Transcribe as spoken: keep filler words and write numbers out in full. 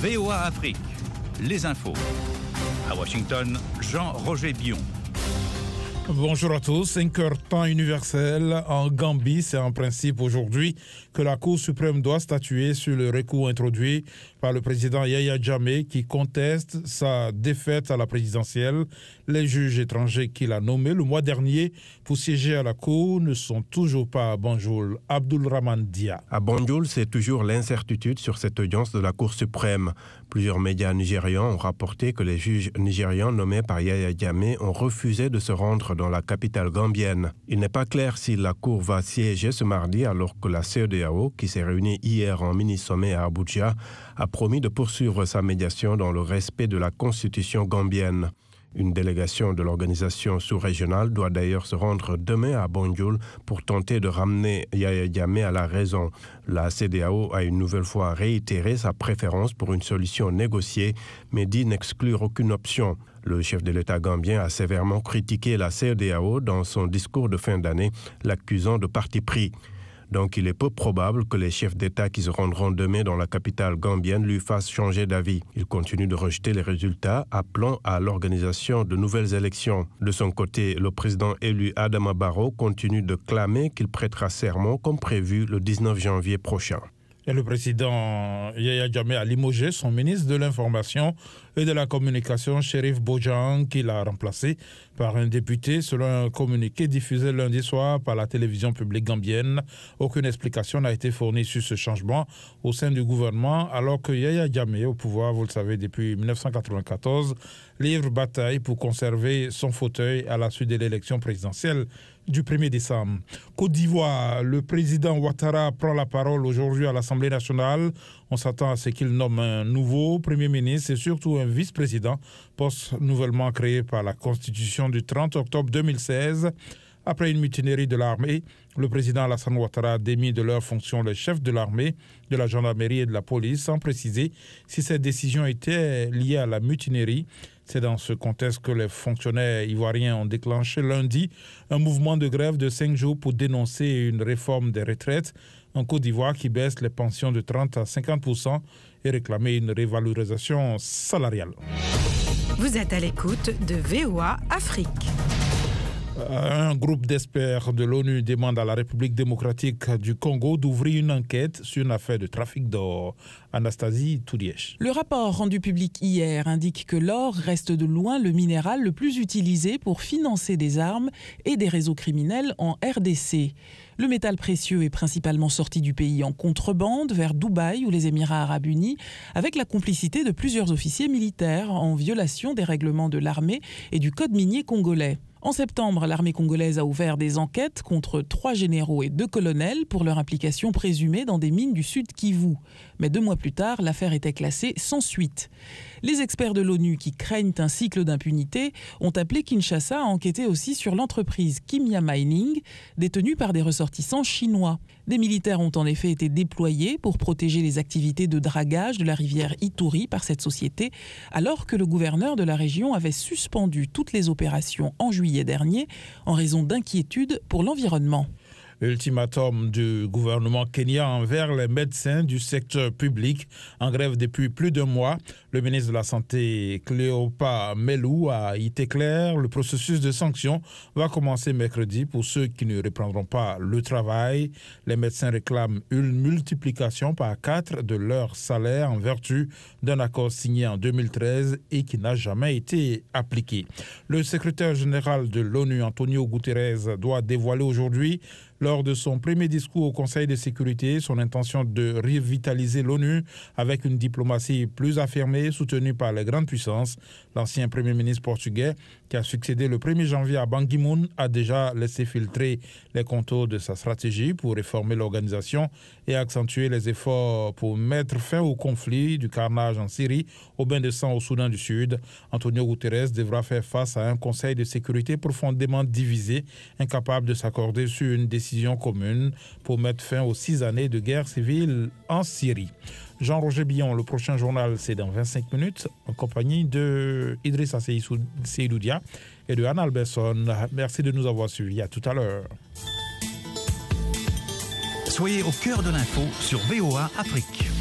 V O A Afrique, les infos. À Washington, Jean-Roger Bion. Bonjour à tous, cinq heures temps universel en Gambie. C'est en principe aujourd'hui que la Cour suprême doit statuer sur le recours introduit par le président Yahya Jammeh qui conteste sa défaite à la présidentielle. Les juges étrangers qu'il a nommés le mois dernier pour siéger à la Cour ne sont toujours pas à Banjul. Abdulrahman Dia. À Banjul, c'est toujours l'incertitude sur cette audience de la Cour suprême. Plusieurs médias nigérians ont rapporté que les juges nigérians nommés par Yahya Jammeh ont refusé de se rendre dans la capitale gambienne. Il n'est pas clair si la Cour va siéger ce mardi alors que la C E D E A O, qui s'est réunie hier en mini-sommet à Abuja, a promis de poursuivre sa médiation dans le respect de la constitution gambienne. Une délégation de l'organisation sous-régionale doit d'ailleurs se rendre demain à Banjul pour tenter de ramener Yahya Jammeh à la raison. La C E D E A O a une nouvelle fois réitéré sa préférence pour une solution négociée, mais dit n'exclure aucune option. Le chef de l'État gambien a sévèrement critiqué la C E D E A O dans son discours de fin d'année, l'accusant de parti pris. Donc il est peu probable que les chefs d'État qui se rendront demain dans la capitale gambienne lui fassent changer d'avis. Il continue de rejeter les résultats, appelant à l'organisation de nouvelles élections. De son côté, le président élu Adama Barrow continue de clamer qu'il prêtera serment comme prévu le dix-neuf janvier prochain. Et le président Yahya Jammeh a limogé son ministre de l'Information et de la Communication, Sheriff Bojang, qui l'a remplacé par un député, selon un communiqué diffusé lundi soir par la télévision publique gambienne. Aucune explication n'a été fournie sur ce changement au sein du gouvernement, alors que Yahya Jammeh, au pouvoir, vous le savez, depuis dix-neuf cent quatre-vingt-quatorze, livre bataille pour conserver son fauteuil à la suite de l'élection présidentielle du premier décembre. Côte d'Ivoire, le président Ouattara prend la parole aujourd'hui à l'Assemblée nationale. On s'attend à ce qu'il nomme un nouveau premier ministre et surtout un vice-président, poste nouvellement créé par la Constitution du trente octobre deux mille seize. Après une mutinerie de l'armée, le président Alassane Ouattara a démis de leurs fonctions les chefs de l'armée, de la gendarmerie et de la police, sans préciser si cette décision était liée à la mutinerie. C'est dans ce contexte que les fonctionnaires ivoiriens ont déclenché lundi un mouvement de grève de cinq jours pour dénoncer une réforme des retraites en Côte d'Ivoire qui baisse les pensions de trente à cinquante pour cent et réclamer une révalorisation salariale. Vous êtes à l'écoute de V O A Afrique. Un groupe d'experts de l'ONU demande à la République démocratique du Congo d'ouvrir une enquête sur une affaire de trafic d'or. Anastasie Toudièche. Le rapport rendu public hier indique que l'or reste de loin le minéral le plus utilisé pour financer des armes et des réseaux criminels en R D C. Le métal précieux est principalement sorti du pays en contrebande vers Dubaï ou les Émirats arabes unis, avec la complicité de plusieurs officiers militaires en violation des règlements de l'armée et du code minier congolais. En septembre, l'armée congolaise a ouvert des enquêtes contre trois généraux et deux colonels pour leur implication présumée dans des mines du Sud Kivu. Mais deux mois plus tard, l'affaire était classée sans suite. Les experts de l'ONU qui craignent un cycle d'impunité ont appelé Kinshasa à enquêter aussi sur l'entreprise Kimya Mining, détenue par des ressortissants chinois. Des militaires ont en effet été déployés pour protéger les activités de dragage de la rivière Ituri par cette société, alors que le gouverneur de la région avait suspendu toutes les opérations en juillet dernier en raison d'inquiétudes pour l'environnement. Ultimatum du gouvernement kenyan envers les médecins du secteur public en grève depuis plus d'un mois. Le ministre de la Santé, Cléopa Melou, a été clair. Le processus de sanction va commencer mercredi pour ceux qui ne reprendront pas le travail. Les médecins réclament une multiplication par quatre de leur salaire en vertu d'un accord signé en deux mille treize et qui n'a jamais été appliqué. Le secrétaire général de l'ONU, Antonio Guterres, doit dévoiler aujourd'hui, lors de son premier discours au Conseil de sécurité, son intention de revitaliser l'ONU avec une diplomatie plus affirmée, soutenue par les grandes puissances. L'ancien Premier ministre portugais, qui a succédé le premier janvier à Ban Ki-moon, a déjà laissé filtrer les contours de sa stratégie pour réformer l'organisation et accentuer les efforts pour mettre fin au conflit, du carnage en Syrie au bain de sang au Soudan du Sud. Antonio Guterres devra faire face à un Conseil de sécurité profondément divisé, incapable de s'accorder sur une décision commune pour mettre fin aux six années de guerre civile en Syrie. Jean-Roger Bion, le prochain journal, c'est dans vingt-cinq minutes, en compagnie de Idrissa Seydoudia et de Anne Alberson. Merci de nous avoir suivis. À tout à l'heure. Soyez au cœur de l'info sur V O A Afrique.